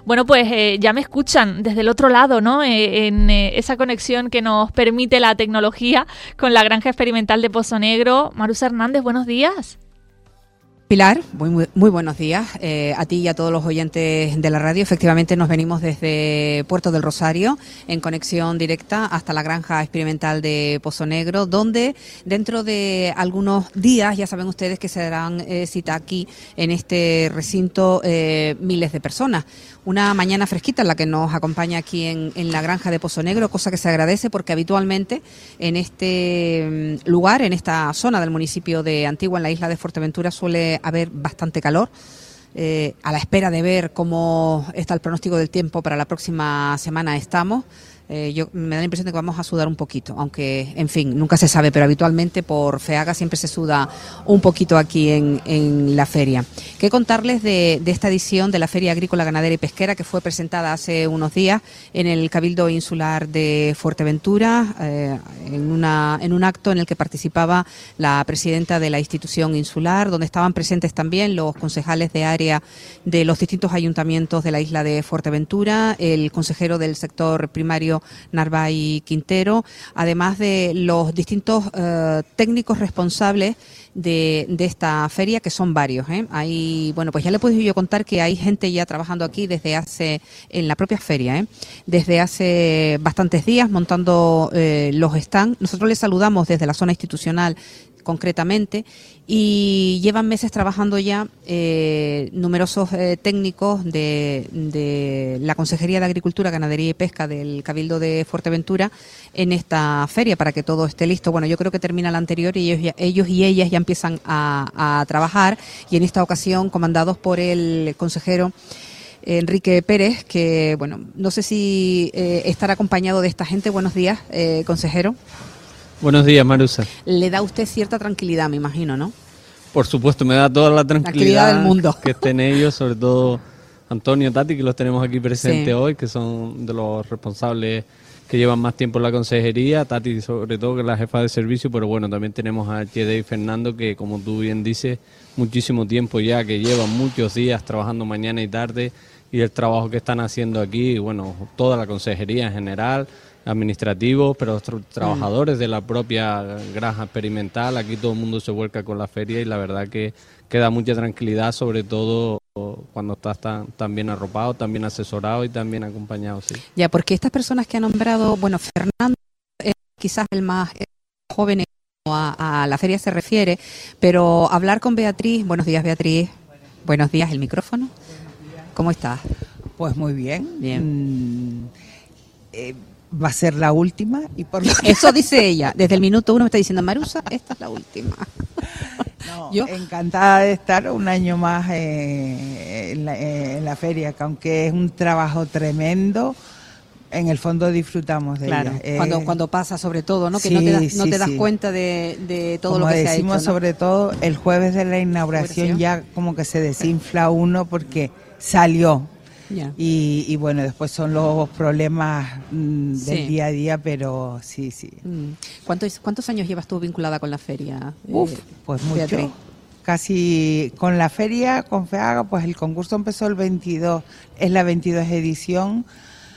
Bueno, pues ya me escuchan desde el otro lado, ¿no? En esa conexión que nos permite la tecnología con la Granja Experimental de Pozo Negro. Marusa Hernández, buenos días. Pilar, muy buenos días a ti y a todos los oyentes de la radio. Efectivamente nos venimos desde Puerto del Rosario en conexión directa hasta la Granja Experimental de Pozo Negro, donde dentro de algunos días, ya saben ustedes que se darán cita aquí en este recinto miles de personas. Una mañana fresquita en la que nos acompaña aquí en la Granja de Pozo Negro, cosa que se agradece porque habitualmente en este lugar, en esta zona del municipio de Antigua, en la isla de Fuerteventura, suele haber bastante calor. A la espera de ver cómo está el pronóstico del tiempo para la próxima semana estamos. Yo me da la impresión de que vamos a sudar un poquito, aunque, en fin, nunca se sabe, pero habitualmente por FEAGA siempre se suda un poquito aquí en la feria. ¿Qué contarles de esta edición de la Feria Agrícola, Ganadera y Pesquera que fue presentada hace unos días en el Cabildo Insular de Fuerteventura, en un acto en el que participaba la presidenta de la institución insular, donde estaban presentes también los concejales de área de los distintos ayuntamientos de la isla de Fuerteventura, el consejero del sector primario Narváez Quintero, además de los distintos técnicos responsables de esta feria, que son varios. Hay, bueno, pues ya le puedo yo contar que hay gente ya trabajando aquí en la propia feria, desde hace bastantes días montando los stands. Nosotros les saludamos desde la zona institucional concretamente, y llevan meses trabajando ya numerosos técnicos de la Consejería de Agricultura, Ganadería y Pesca del Cabildo de Fuerteventura en esta feria para que todo esté listo. Bueno, yo creo que termina la anterior y ellos y ellas ya empiezan a trabajar, y en esta ocasión comandados por el consejero Enrique Pérez, que, bueno, no sé si estará acompañado de esta gente. Buenos días, consejero. Buenos días, Marusa. Le da a usted cierta tranquilidad, me imagino, ¿no? Por supuesto, me da toda la tranquilidad del mundo. Que estén ellos, sobre todo Antonio, Tati, que los tenemos aquí presentes sí. hoy, que son de los responsables que llevan más tiempo en la consejería. Tati, sobre todo, que es la jefa de servicio, pero bueno, también tenemos a Chede y Fernando, que, como tú bien dices, muchísimo tiempo ya, que llevan muchos días trabajando mañana y tarde, y el trabajo que están haciendo aquí, bueno, toda la consejería en general, administrativos, pero trabajadores de la propia granja experimental. Aquí todo el mundo se vuelca con la feria, y la verdad que da mucha tranquilidad, sobre todo cuando estás tan bien arropado, tan bien asesorado y tan bien acompañado. Sí. Ya, porque estas personas que ha nombrado, bueno, Fernando es quizás el más joven a la feria se refiere, pero hablar con Beatriz. Buenos días, Beatriz. Buenos días, el micrófono. ¿Cómo estás? Pues muy bien. Bien. Va a ser la última, y por lo que... Eso dice ella. Desde el minuto 1 me está diciendo: Marusa, esta es la última. No, ¿Yo? Encantada de estar un año más en la feria, que aunque es un trabajo tremendo, en el fondo disfrutamos de claro, ella. Cuando pasa, sobre todo, ¿no? Que sí, no te das sí. cuenta de todo como lo que se ha hecho, decimos, ¿no? sobre todo el jueves de la inauguración, ya como que se desinfla uno porque salió. Ya. Y bueno, después son los problemas del Sí. día a día, pero sí. ¿Cuántos años llevas tú vinculada con la feria? Pues mucho. Beatriz. Casi con la feria, con FEAGA, pues el concurso empezó el 22, es la 22 edición,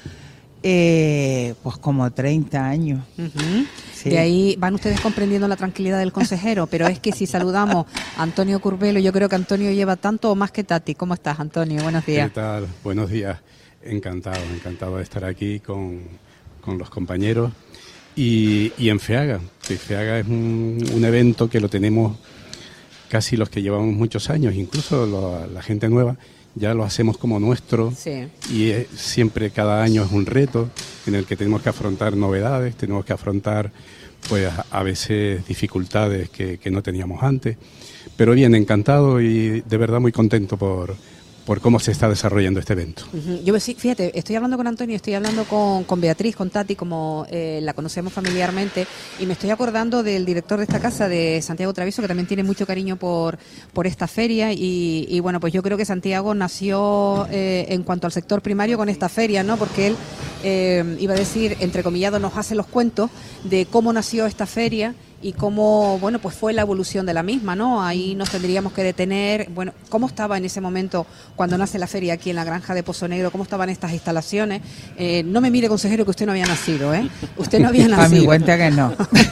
pues como 30 años. Uh-huh. Sí. De ahí van ustedes comprendiendo la tranquilidad del consejero, pero es que si saludamos a Antonio Curbelo, yo creo que Antonio lleva tanto o más que Tati. ¿Cómo estás, Antonio? Buenos días. ¿Qué tal? Buenos días. Encantado de estar aquí con los compañeros y en FEAGA. FEAGA es un evento que lo tenemos casi los que llevamos muchos años, incluso la gente nueva, ya lo hacemos como nuestro. Sí. Y siempre, cada año es un reto en el que tenemos que afrontar novedades, tenemos que afrontar pues a veces dificultades que no teníamos antes, pero bien, encantado y de verdad muy contento por cómo se está desarrollando este evento. Uh-huh. Yo sí, fíjate, estoy hablando con Antonio, estoy hablando con Beatriz, con Tati, como la conocemos familiarmente, y me estoy acordando del director de esta casa, de Santiago Travieso, que también tiene mucho cariño por esta feria, y bueno, pues yo creo que Santiago nació en cuanto al sector primario con esta feria, ¿no? Porque él, iba a decir, entrecomillado, nos hace los cuentos de cómo nació esta feria, y cómo, bueno, pues fue la evolución de la misma, ¿no? Ahí nos tendríamos que detener, bueno, cómo estaba en ese momento cuando nace la feria aquí en la granja de Pozo Negro, cómo estaban estas instalaciones. No me mire, consejero, que usted no había nacido, ¿eh? Usted no había nacido. A mi cuenta que no.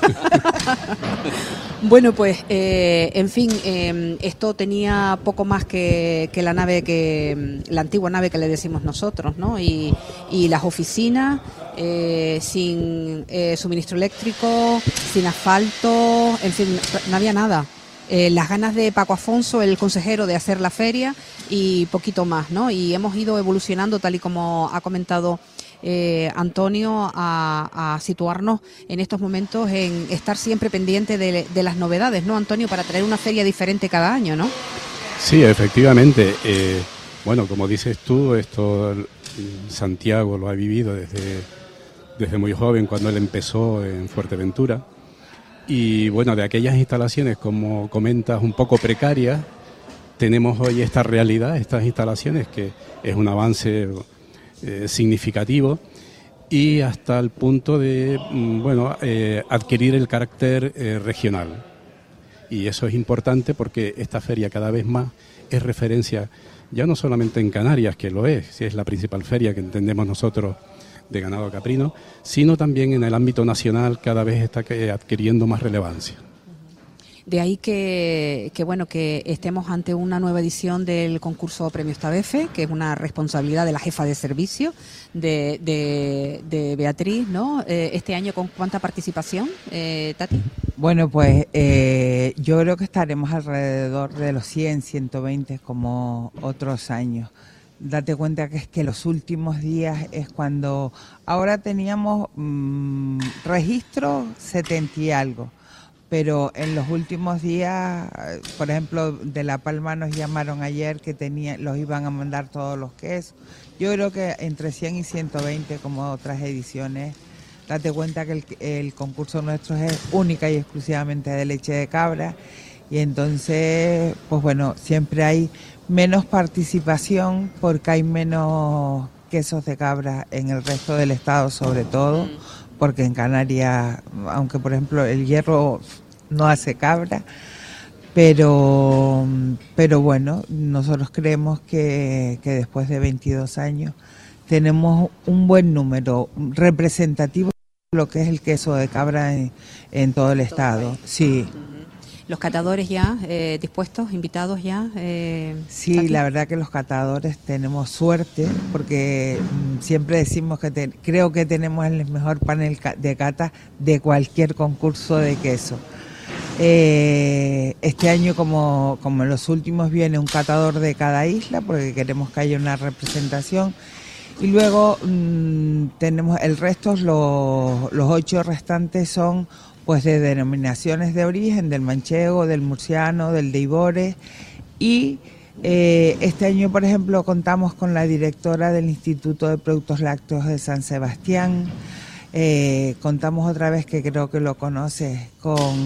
Bueno, pues, en fin, esto tenía poco más que la nave, la antigua nave que le decimos nosotros, ¿no? Y las oficinas sin suministro eléctrico, sin asfalto, en fin, no había nada. Las ganas de Paco Afonso, el consejero, de hacer la feria y poquito más, ¿no? Y hemos ido evolucionando, tal y como ha comentado Antonio, a situarnos en estos momentos en estar siempre pendiente de las novedades, ¿no, Antonio? Para traer una feria diferente cada año, ¿no? Sí, efectivamente. Bueno, como dices tú, esto Santiago lo ha vivido desde muy joven, cuando él empezó en Fuerteventura. Y bueno, de aquellas instalaciones, como comentas, un poco precarias, tenemos hoy esta realidad, estas instalaciones, que es un avance significativo, y hasta el punto de adquirir el carácter regional. Y eso es importante porque esta feria cada vez más es referencia, ya no solamente en Canarias, que lo es, si es la principal feria que entendemos nosotros de ganado caprino, sino también en el ámbito nacional cada vez está adquiriendo más relevancia. De ahí que estemos ante una nueva edición del concurso Premios Tabefe, que es una responsabilidad de la jefa de servicio de Beatriz, ¿no? Este año, ¿con cuánta participación, Tati? Bueno, pues yo creo que estaremos alrededor de los 100, 120 como otros años. Date cuenta que es que los últimos días es cuando... Ahora teníamos registro 70 y algo. Pero en los últimos días, por ejemplo, de La Palma nos llamaron ayer que los iban a mandar todos los quesos. Yo creo que entre 100 y 120, como otras ediciones. Date cuenta que el concurso nuestro es única y exclusivamente de leche de cabra. Y entonces, pues bueno, siempre hay menos participación porque hay menos quesos de cabra en el resto del estado, sobre todo. Porque en Canarias, aunque por ejemplo el Hierro no hace cabra, pero bueno, nosotros creemos que después de 22 años tenemos un buen número representativo de lo que es el queso de cabra en todo el estado. Sí. ¿Los catadores ya dispuestos, invitados ya? Sí, Tati. La verdad que los catadores tenemos suerte, porque siempre decimos que creo que tenemos el mejor panel de cata de cualquier concurso de queso. Este año, como en los últimos, viene un catador de cada isla, porque queremos que haya una representación. Y luego tenemos el resto, los 8 restantes son pues de denominaciones de origen, del manchego, del murciano, del de Ibores. Y este año, por ejemplo, contamos con la directora del Instituto de Productos Lácteos de San Sebastián. Contamos otra vez, que creo que lo conoces, con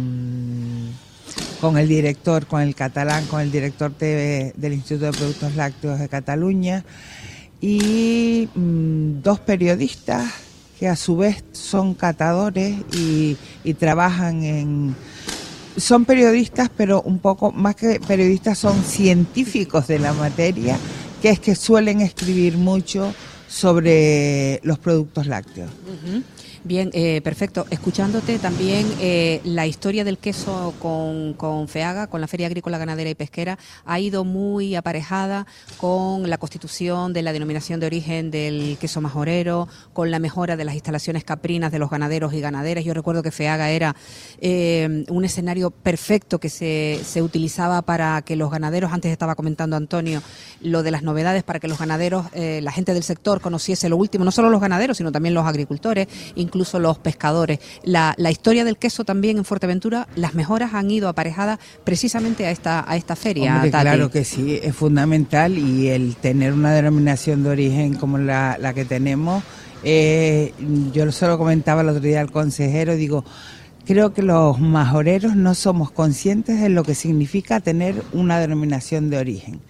el director, con el catalán, con el director del Instituto de Productos Lácteos de Cataluña. Y 2 periodistas que a su vez son catadores y trabajan son periodistas, pero un poco más que periodistas, son científicos de la materia, que es que suelen escribir mucho sobre los productos lácteos. Uh-huh. Bien, perfecto. Escuchándote también, la historia del queso con FEAGA, con la Feria Agrícola, Ganadera y Pesquera, ha ido muy aparejada con la constitución de la denominación de origen del queso majorero, con la mejora de las instalaciones caprinas de los ganaderos y ganaderas. Yo recuerdo que FEAGA era un escenario perfecto que se utilizaba para que los ganaderos, antes estaba comentando Antonio, lo de las novedades, para que los ganaderos, la gente del sector conociese lo último, no solo los ganaderos, sino también los agricultores, incluso los pescadores. La historia del queso también en Fuerteventura, las mejoras han ido aparejadas precisamente a esta feria. Hombre, Tati. Claro que sí, es fundamental, y el tener una denominación de origen como la que tenemos, yo se lo comentaba el otro día al consejero, digo, creo que los majoreros no somos conscientes de lo que significa tener una denominación de origen.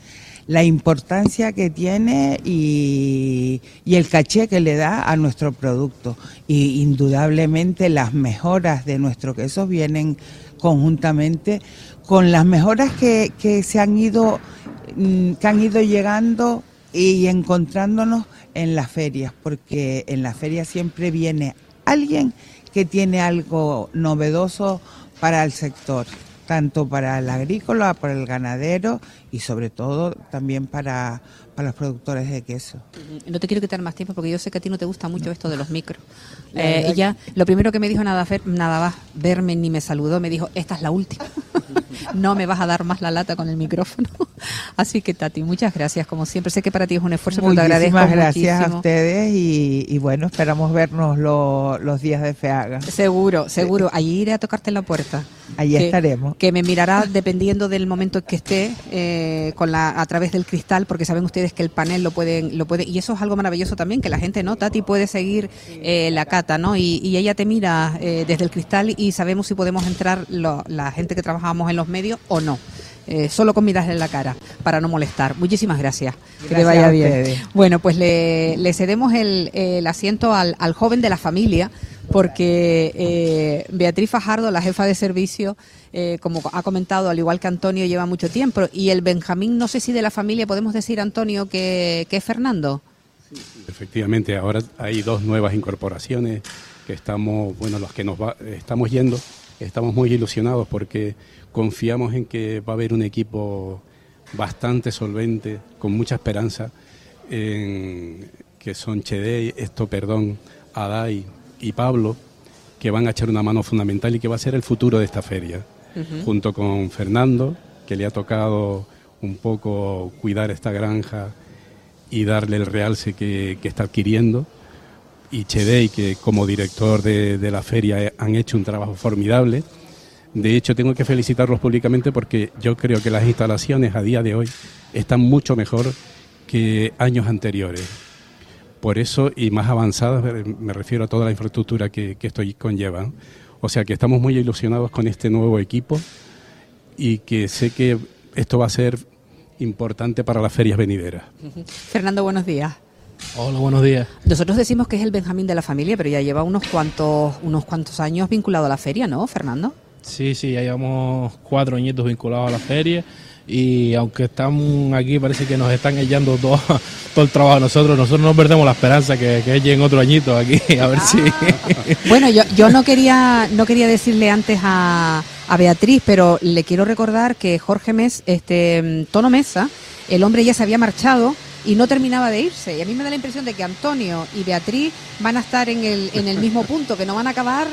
la importancia que tiene y el caché que le da a nuestro producto. Y indudablemente las mejoras de nuestro queso vienen conjuntamente con las mejoras que han ido llegando y encontrándonos en las ferias, porque en las ferias siempre viene alguien que tiene algo novedoso para el sector, tanto para el agrícola, para el ganadero y sobre todo también para los productores de queso. No te quiero quitar más tiempo porque yo sé que a ti no te gusta mucho esto de los micros. Ella, lo primero que me dijo, nada más verme ni me saludó, me dijo, esta es la última. No me vas a dar más la lata con el micrófono. Así que, Tati, muchas gracias, como siempre. Sé que para ti es un esfuerzo, pero te agradezco muchísimo. Muchísimas gracias a ustedes y bueno, esperamos vernos los días de FEAGA. Seguro. Allí iré a tocarte en la puerta. Allí estaremos. Que me mirará dependiendo del momento en que esté a través del cristal, porque saben ustedes que el panel lo puede, y eso es algo maravilloso también, que la gente, ¿no? Tati puede seguir la cata, ¿no? Y ella te mira desde el cristal y sabemos si podemos entrar la gente que trabajamos en los medios o no. Solo con mirarle en la cara, para no molestar. Muchísimas gracias. Que te vaya bien. Bueno, pues le cedemos el asiento al joven de la familia, porque Beatriz Fajardo, la jefa de servicio, como ha comentado, al igual que Antonio, lleva mucho tiempo. Y el Benjamín, no sé si de la familia podemos decir, Antonio, que es Fernando. Sí. Efectivamente, ahora hay 2 nuevas incorporaciones que estamos, los que estamos yendo, estamos muy ilusionados porque confiamos en que va a haber un equipo bastante solvente, con mucha esperanza, que son Chedey, Adai y Pablo, que van a echar una mano fundamental y que va a ser el futuro de esta feria, junto con Fernando, que le ha tocado un poco cuidar esta granja y darle el realce que está adquiriendo, y Chedey, que como director de la feria han hecho un trabajo formidable. De hecho, tengo que felicitarlos públicamente porque yo creo que las instalaciones a día de hoy están mucho mejor que años anteriores. Por eso, y más avanzadas, me refiero a toda la infraestructura que esto conlleva. O sea que estamos muy ilusionados con este nuevo equipo y que sé que esto va a ser importante para las ferias venideras. Fernando, buenos días. Hola, buenos días. Nosotros decimos que es el Benjamín de la familia, pero ya lleva unos cuantos años vinculado a la feria, ¿no, Fernando? Sí, ya llevamos 4 añitos vinculados a la feria y aunque estamos aquí parece que nos están echando todo el trabajo a nosotros no perdemos la esperanza que lleguen otro añito aquí, a ver si... Bueno, yo no quería decirle antes a Beatriz, pero le quiero recordar que Jorge Tono Mesa, el hombre ya se había marchado y no terminaba de irse. Y a mí me da la impresión de que Antonio y Beatriz van a estar en el mismo punto, que no van a acabar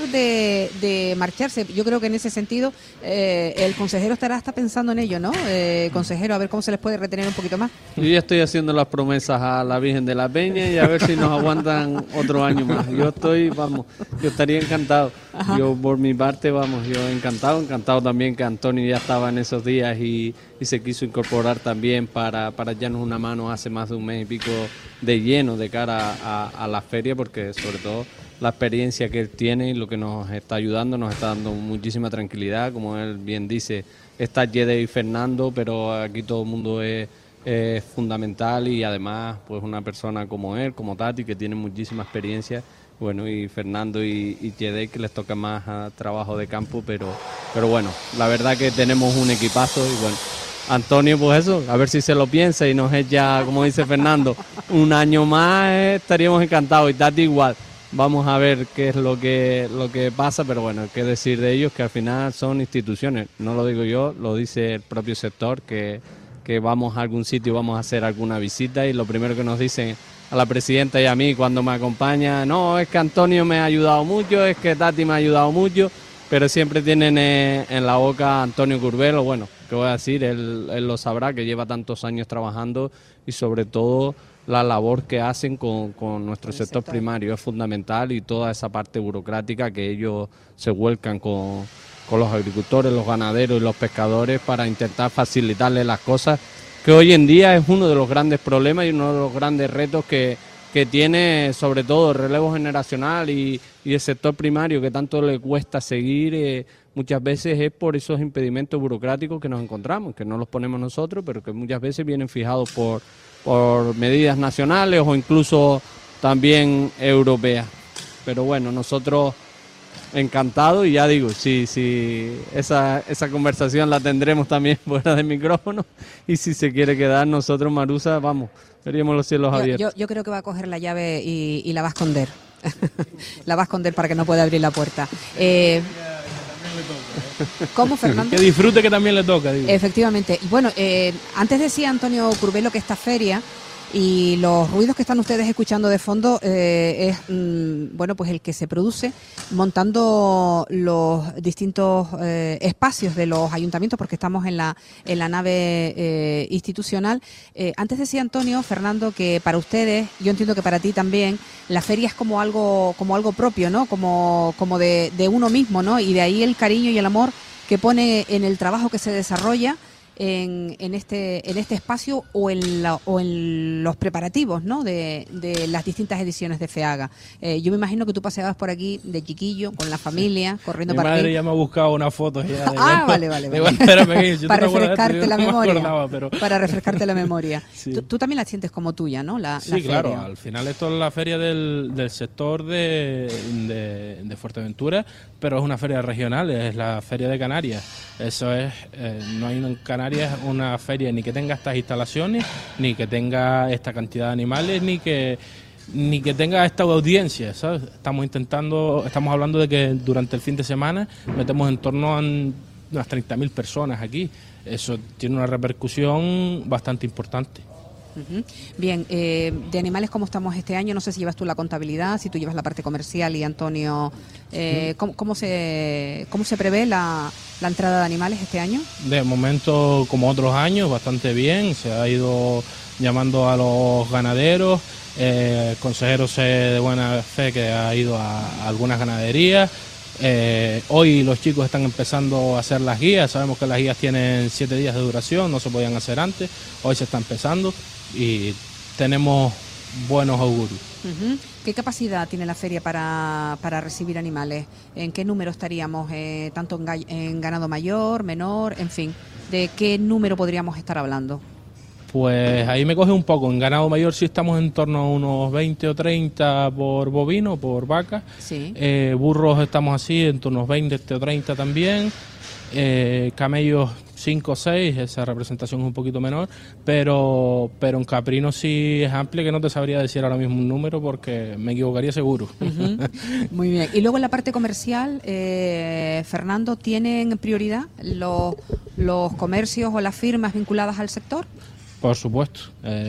de marcharse. Yo creo que en ese sentido el consejero estará hasta pensando en ello, ¿no? Consejero, a ver cómo se les puede retener un poquito más. Yo ya estoy haciendo las promesas a la Virgen de la Peña y a ver si nos aguantan otro año más. Yo estaría encantado. Ajá. Yo por mi parte, yo encantado también que Antonio ya estaba en esos días y se quiso incorporar también para echarnos una mano hace más de un mes y pico de lleno de cara a la feria, porque sobre todo la experiencia que él tiene y lo que nos está ayudando, nos está dando muchísima tranquilidad. Como él bien dice, está Chedey y Fernando, pero aquí todo el mundo es fundamental y además pues una persona como él, como Tati, que tiene muchísima experiencia. Bueno, y Fernando y Chedey, que les toca más trabajo de campo, pero bueno, la verdad que tenemos un equipazo y bueno, Antonio, pues eso, a ver si se lo piensa y nos echa, como dice Fernando, un año más, estaríamos encantados, y Tati igual. Vamos a ver qué es lo que pasa, pero bueno, qué decir de ellos, que al final son instituciones, no lo digo yo, lo dice el propio sector, que vamos a algún sitio, vamos a hacer alguna visita y lo primero que nos dicen a la presidenta y a mí cuando me acompaña, no, es que Antonio me ha ayudado mucho, es que Tati me ha ayudado mucho, pero siempre tienen en la boca a Antonio Curbelo. Bueno, ¿qué voy a decir? Él lo sabrá, que lleva tantos años trabajando y sobre todo la labor que hacen con nuestro sector primario es fundamental, y toda esa parte burocrática que ellos se vuelcan con los agricultores, los ganaderos y los pescadores para intentar facilitarles las cosas, que hoy en día es uno de los grandes problemas y uno de los grandes retos que que tiene sobre todo relevo generacional y el sector primario que tanto le cuesta seguir, muchas veces es por esos impedimentos burocráticos que nos encontramos, que no los ponemos nosotros, pero que muchas veces vienen fijados por medidas nacionales o incluso también europeas. Pero bueno, nosotros encantados, y ya digo, si esa conversación la tendremos también fuera del micrófono, y si se quiere quedar nosotros, Marusa, vamos, veríamos los cielos abiertos. Yo creo que va a coger la llave y la va a esconder. La va a esconder para que no pueda abrir la puerta. ¿Cómo, Fernando? Que disfrute, que también le toca, digo. Efectivamente. Y bueno, antes decía Antonio Curvelo que esta feria y los ruidos que están ustedes escuchando de fondo es bueno, pues el que se produce montando los distintos espacios de los ayuntamientos, porque estamos en la nave institucional. Antes decía Antonio, Fernando, que para ustedes, yo entiendo que para ti también, la feria es como algo propio, ¿no? Como de uno mismo, ¿no? Y de ahí el cariño y el amor que pone en el trabajo que se desarrolla en este espacio o en los preparativos, ¿no? de las distintas ediciones de FEAGA. Yo me imagino que tú paseabas por aquí de chiquillo, con la familia, corriendo para aquí. Mi madre ya me ha buscado unas fotos ya. Vale. Para refrescarte la memoria. Para refrescarte la memoria. Sí. Tú también la sientes como tuya, ¿no? Sí, la claro. Feria. Al final esto es la feria del sector de Fuerteventura, pero es una feria regional, es la feria de Canarias. Eso es, no hay en Canarias una feria ni que tenga estas instalaciones, ni que tenga esta cantidad de animales, ni que tenga esta audiencia, ¿sabes? Estamos hablando de que durante el fin de semana metemos en torno a unas 30.000 personas aquí. Eso tiene una repercusión bastante importante. Bien, de animales, ¿cómo estamos este año? No sé si llevas tú la contabilidad, si tú llevas la parte comercial, y Antonio, ¿cómo se prevé la entrada de animales este año? De momento, como otros años, bastante bien. Se ha ido llamando a los ganaderos, consejeros de buena fe que ha ido a algunas ganaderías. Hoy los chicos están empezando a hacer las guías. Sabemos que las guías tienen 7 días de duración, no se podían hacer antes. Hoy se está empezando y tenemos buenos augurios. ¿Qué capacidad tiene la feria para recibir animales? ¿En qué número estaríamos? ¿Tanto en ganado mayor, menor, en fin? ¿De qué número podríamos estar hablando? Pues ahí me coge un poco. En ganado mayor sí estamos en torno a unos 20 o 30 por bovino, por vaca. Sí. Burros estamos así, en torno a unos 20 o 30 también. Camellos 5 o 6, esa representación es un poquito menor, pero en caprino sí es amplia, que no te sabría decir ahora mismo un número porque me equivocaría seguro. Muy bien. Y luego en la parte comercial, Fernando, ¿tienen prioridad los comercios o las firmas vinculadas al sector? Por supuesto.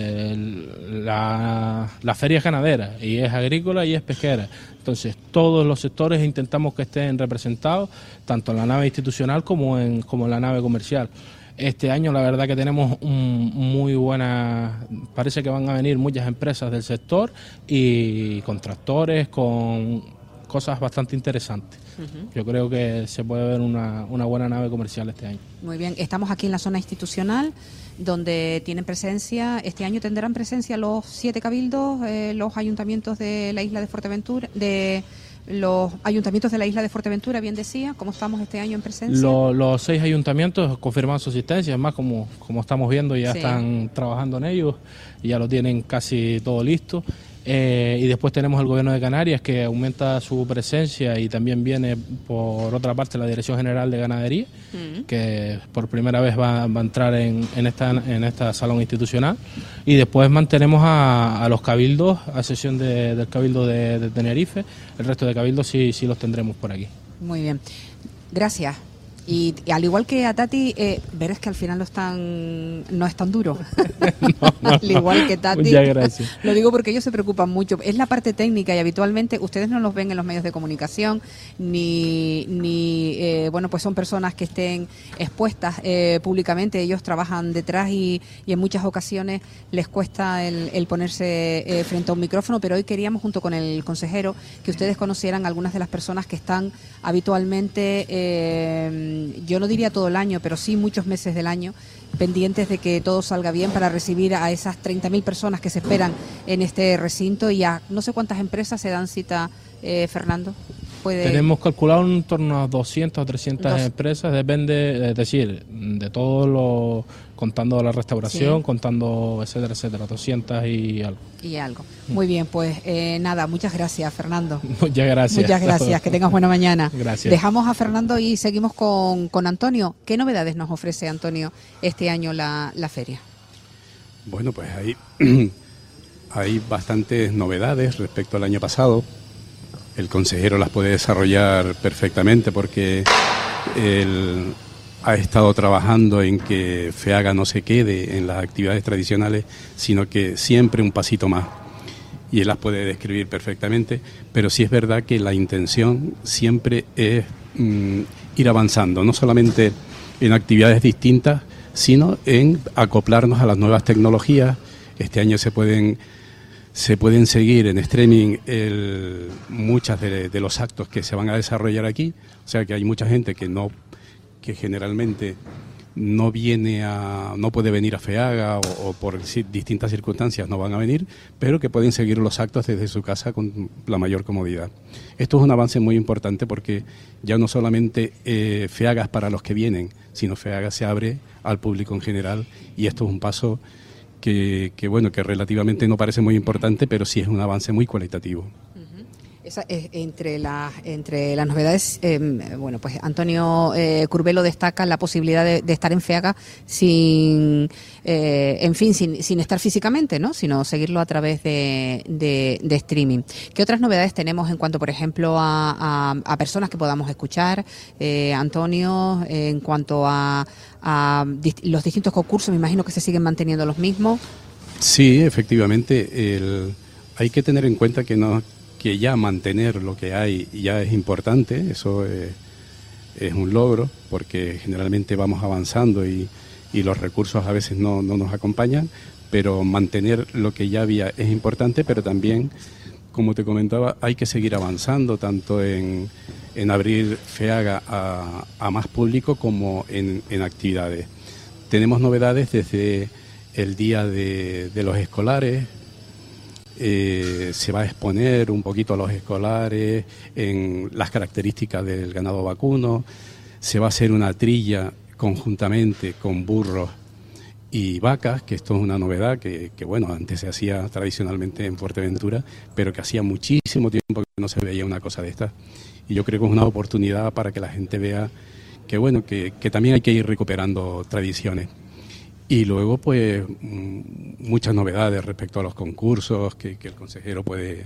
La feria es ganadera y es agrícola y es pesquera. Entonces, todos los sectores intentamos que estén representados, tanto en la nave institucional como en la nave comercial. Este año, la verdad que tenemos muy buena... Parece que van a venir muchas empresas del sector y con tractores, con cosas bastante interesantes. Yo creo que se puede ver una buena nave comercial este año. Muy bien. Estamos aquí en la zona institucional, donde tienen presencia, este año tendrán presencia los 7 cabildos, los ayuntamientos de la isla de Fuerteventura, los ayuntamientos de la isla de Fuerteventura, bien decía. ¿Cómo estamos este año en presencia? Los 6 ayuntamientos confirman su asistencia, además como estamos viendo ya están trabajando en ellos, y ya lo tienen casi todo listo. Y después tenemos el Gobierno de Canarias, que aumenta su presencia, y también viene por otra parte la Dirección General de Ganadería, que por primera vez va a entrar en esta salón institucional. Y después mantenemos a los cabildos, a excepción del Cabildo de Tenerife. El resto de cabildos sí los tendremos por aquí. Muy bien, gracias. Y al igual que a Tati, verás que al final no es tan duro. No, al igual que Tati. Muchas gracias. Lo digo porque ellos se preocupan mucho. Es la parte técnica, y habitualmente ustedes no los ven en los medios de comunicación, ni bueno, pues son personas que estén expuestas públicamente. Ellos trabajan detrás y en muchas ocasiones les cuesta el ponerse frente a un micrófono, pero hoy queríamos, junto con el consejero, que ustedes conocieran algunas de las personas que están habitualmente yo no diría todo el año, pero sí muchos meses del año, pendientes de que todo salga bien para recibir a esas 30.000 personas que se esperan en este recinto y a no sé cuántas empresas se dan cita, Fernando. Tenemos calculado en torno a 200 o 300 empresas, depende, es decir, de todo lo, contando la restauración, contando etcétera, etcétera, 200 y algo. Y algo. Muy bien, pues nada, muchas gracias, Fernando. Muchas gracias. Muchas gracias, que tengas buena mañana. Gracias. Dejamos a Fernando y seguimos con Antonio. ¿Qué novedades nos ofrece, Antonio, este año la feria? Bueno, pues hay bastantes novedades respecto al año pasado. El consejero las puede desarrollar perfectamente porque él ha estado trabajando en que FEAGA no se quede en las actividades tradicionales, sino que siempre un pasito más. Y él las puede describir perfectamente, pero sí es verdad que la intención siempre es ir avanzando, no solamente en actividades distintas, sino en acoplarnos a las nuevas tecnologías. Este año se pueden seguir en streaming muchas de los actos que se van a desarrollar aquí, o sea que hay mucha gente que generalmente no puede venir a FEAGA o por distintas circunstancias no van a venir, pero que pueden seguir los actos desde su casa con la mayor comodidad. Esto es un avance muy importante porque ya no solamente FEAGA es para los que vienen, sino FEAGA se abre al público en general y esto es un paso que relativamente no parece muy importante, pero sí es un avance muy cualitativo. Entre las novedades, pues Antonio Curbelo destaca la posibilidad de estar en FEAGA sin estar físicamente, ¿no? Sino seguirlo a través de streaming. ¿Qué otras novedades tenemos en cuanto, por ejemplo, a personas que podamos escuchar, Antonio, en cuanto a los distintos concursos? Me imagino que se siguen manteniendo los mismos. Sí, efectivamente. Hay que tener en cuenta que ya mantener lo que hay ya es importante, eso es un logro, porque generalmente vamos avanzando y los recursos a veces no nos acompañan, pero mantener lo que ya había es importante, pero también, como te comentaba, hay que seguir avanzando, tanto en abrir FEAGA a más público como en actividades. Tenemos novedades desde el Día de los Escolares. Se va a exponer un poquito a los escolares en las características del ganado vacuno, se va a hacer una trilla conjuntamente con burros y vacas, que esto es una novedad que antes se hacía tradicionalmente en Fuerteventura, pero que hacía muchísimo tiempo que no se veía una cosa de estas. Y yo creo que es una oportunidad para que la gente vea que también hay que ir recuperando tradiciones. Y luego, pues, muchas novedades respecto a los concursos que el consejero puede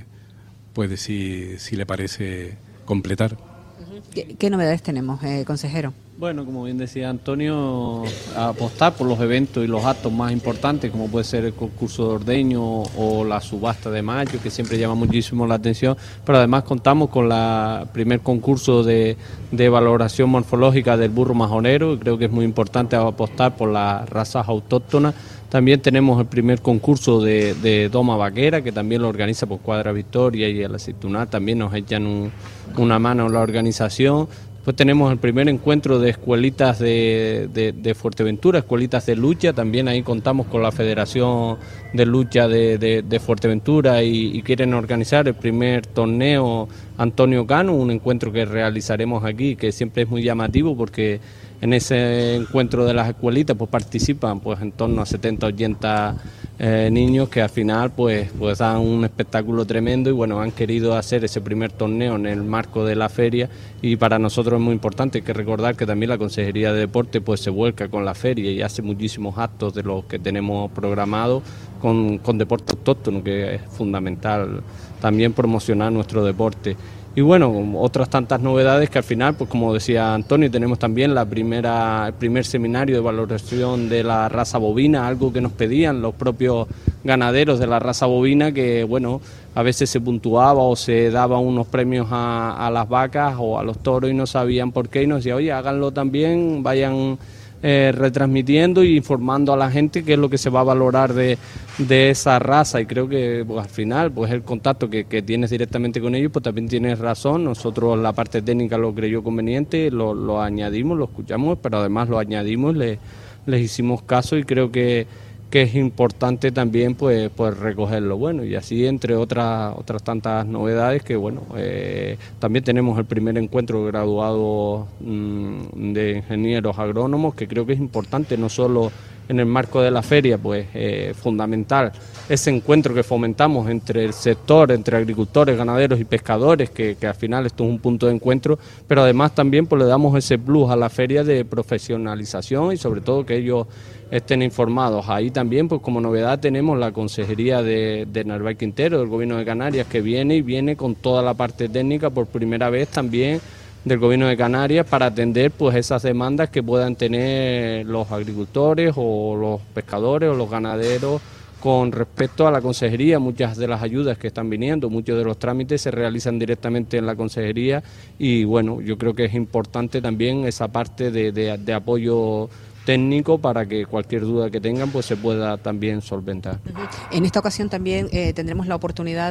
si le parece, completar. ¿Qué novedades tenemos, consejero? Bueno, como bien decía Antonio, apostar por los eventos y los actos más importantes, como puede ser el concurso de ordeño o la subasta de mayo, que siempre llama muchísimo la atención, pero además contamos con el primer concurso de valoración morfológica del burro majonero, y creo que es muy importante apostar por las razas autóctonas. También tenemos el primer concurso de doma vaquera, que también lo organiza por Cuadra Victoria y el Aceitunal, también nos echan una mano en la organización. Después tenemos el primer encuentro de escuelitas de Fuerteventura, escuelitas de lucha, también ahí contamos con la Federación de Lucha de Fuerteventura y quieren organizar el primer torneo Antonio Cano, un encuentro que realizaremos aquí, que siempre es muy llamativo porque en ese encuentro de las escuelitas pues participan pues en torno a 70 80 niños que al final pues dan un espectáculo tremendo y bueno, han querido hacer ese primer torneo en el marco de la feria y para nosotros es muy importante. Hay que recordar que también la Consejería de Deporte pues se vuelca con la feria y hace muchísimos actos de los que tenemos programados con deporte autóctono, que es fundamental también promocionar nuestro deporte. Y bueno, otras tantas novedades que al final, pues como decía Antonio, tenemos también el primer seminario de valoración de la raza bovina, algo que nos pedían los propios ganaderos de la raza bovina, que bueno, a veces se puntuaba o se daba unos premios a las vacas o a los toros y no sabían por qué, y nos decía, oye, háganlo también, vayan retransmitiendo e informando a la gente qué es lo que se va a valorar de esa raza, y creo que pues, al final pues el contacto que tienes directamente con ellos, pues también tienes razón. Nosotros la parte técnica lo creyó conveniente, lo añadimos, lo escuchamos, pero además lo añadimos, les hicimos caso, y creo que es importante también pues recogerlo. Bueno, y así entre otras tantas novedades que bueno, también tenemos el primer encuentro graduado de ingenieros agrónomos, que creo que es importante, no solo en el marco de la feria, pues fundamental ese encuentro que fomentamos entre el sector, entre agricultores, ganaderos y pescadores, que al final esto es un punto de encuentro, pero además también pues le damos ese plus a la feria de profesionalización, y sobre todo que ellos estén informados. Ahí también pues como novedad tenemos la consejería de Narváez Quintero, del Gobierno de Canarias, que viene con toda la parte técnica por primera vez también del Gobierno de Canarias, para atender pues esas demandas que puedan tener los agricultores o los pescadores o los ganaderos con respecto a la consejería. Muchas de las ayudas que están viniendo, muchos de los trámites se realizan directamente en la consejería, y bueno, yo creo que es importante también esa parte de apoyo técnico para que cualquier duda que tengan pues se pueda también solventar. En esta ocasión también tendremos la oportunidad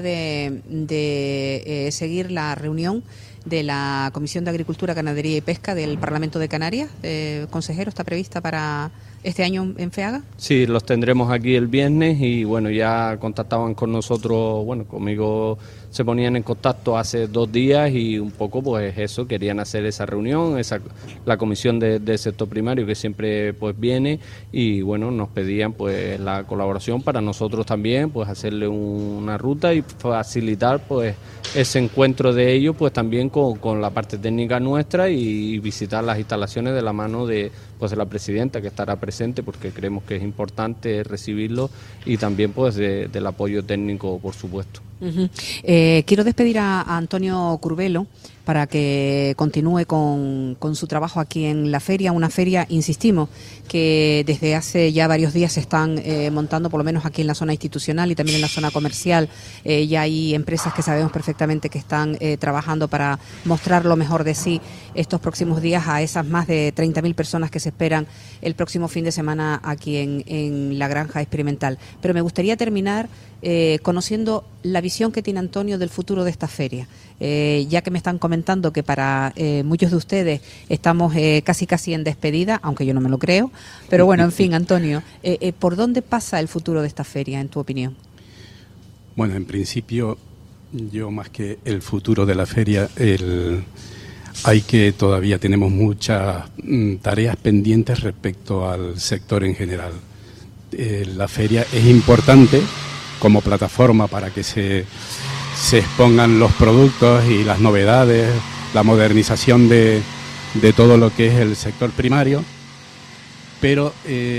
de seguir la reunión de la Comisión de Agricultura, Ganadería y Pesca del Parlamento de Canarias. Consejero, ¿está prevista para este año en FEAGA? Sí, los tendremos aquí el viernes, y bueno, ya contactaban con nosotros, bueno, conmigo se ponían en contacto hace 2 días, y un poco pues eso, querían hacer esa reunión, la comisión de sector primario que siempre pues viene, y bueno, nos pedían pues la colaboración para nosotros también, pues hacerle una ruta y facilitar pues ese encuentro de ellos pues también con la parte técnica nuestra, y visitar las instalaciones de la mano de la presidenta, que estará presente, porque creemos que es importante recibirlo, y también pues del apoyo técnico, por supuesto. Quiero despedir a Antonio Curvelo para que continúe con su trabajo aquí en la feria, una feria, insistimos, que desde hace ya varios días se están montando, por lo menos aquí en la zona institucional y también en la zona comercial. Ya hay empresas que sabemos perfectamente que están trabajando para mostrar lo mejor de sí estos próximos días a esas más de 30.000 personas que se esperan el próximo fin de semana aquí en la granja experimental. Pero me gustaría terminar conociendo la visión que tiene Antonio del futuro de esta feria, ya que me están comentando que para muchos de ustedes estamos casi en despedida, aunque yo no me lo creo, pero bueno, en fin, Antonio, ¿por dónde pasa el futuro de esta feria, en tu opinión? Bueno, en principio, yo más que el futuro de la feria, todavía tenemos muchas tareas pendientes respecto al sector en general. La feria es importante como plataforma para que se expongan los productos y las novedades, la modernización de todo lo que es el sector primario, pero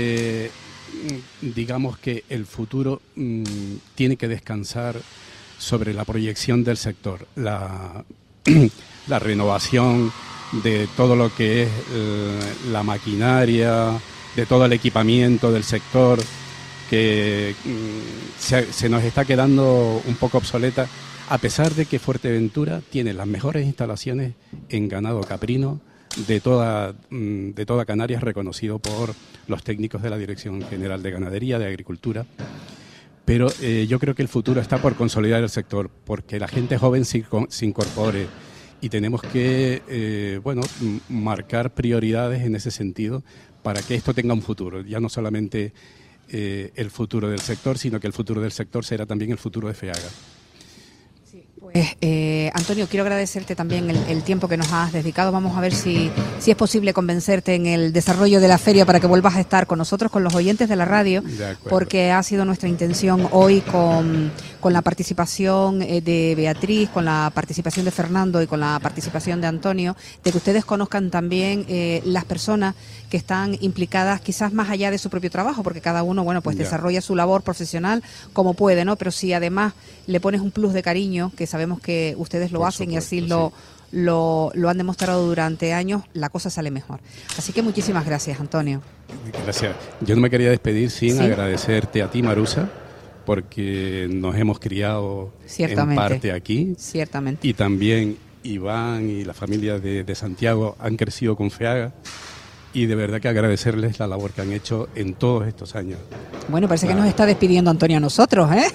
digamos que el futuro tiene que descansar sobre la proyección del sector, la renovación de todo lo que es la maquinaria, de todo el equipamiento del sector, que se nos está quedando un poco obsoleta, a pesar de que Fuerteventura tiene las mejores instalaciones en ganado caprino de toda Canarias, reconocido por los técnicos de la Dirección General de Ganadería, de Agricultura. Pero yo creo que el futuro está por consolidar el sector, porque la gente joven se incorpore, y tenemos que marcar prioridades en ese sentido para que esto tenga un futuro, ya no solamente el futuro del sector, sino que el futuro del sector será también el futuro de FEAGA. Pues, Antonio, quiero agradecerte también el tiempo que nos has dedicado. Vamos a ver si es posible convencerte en el desarrollo de la feria para que vuelvas a estar con nosotros, con los oyentes de la radio, porque ha sido nuestra intención hoy con la participación de Beatriz, con la participación de Fernando y con la participación de Antonio, de que ustedes conozcan también las personas que están implicadas, quizás más allá de su propio trabajo, porque cada uno, desarrolla su labor profesional como puede, ¿no? Pero si además le pones un plus de cariño, que sabemos que ustedes lo hacen, y así lo han demostrado durante años, la cosa sale mejor. Así que muchísimas gracias, Antonio. Gracias. Yo no me quería despedir sin agradecerte a ti, Marusa, porque nos hemos criado en parte aquí. Ciertamente. Y también Iván y la familia de Santiago han crecido con FEAGA, y de verdad que agradecerles la labor que han hecho en todos estos años. Bueno, parece que nos está despidiendo Antonio a nosotros, ¿eh?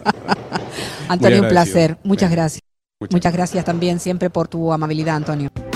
Antonio, un placer. Muchas gracias. Muchas gracias también siempre por tu amabilidad, Antonio.